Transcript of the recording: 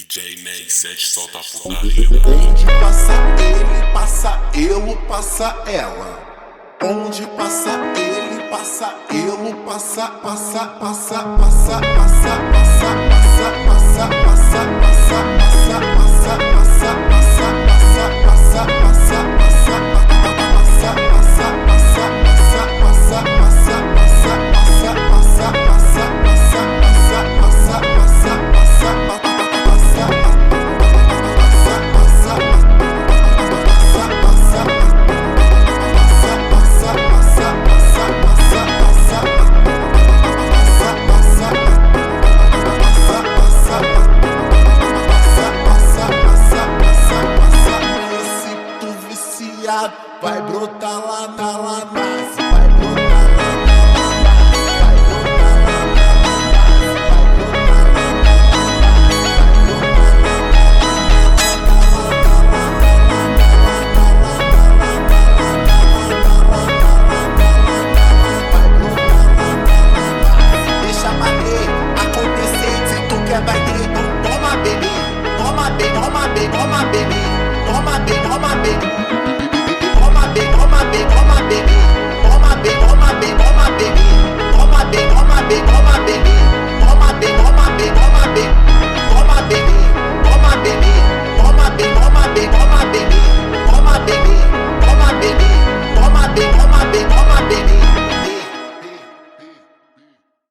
DJ Ney 7 solta a putaria. Onde passa ele, passa eu, passa ela. Onde passa ele, passa eu, passa, passa, passa, passa, passa, passa, passa, passa, passa, passa, passa, passa, passa, passa, passa, vai brotar lá.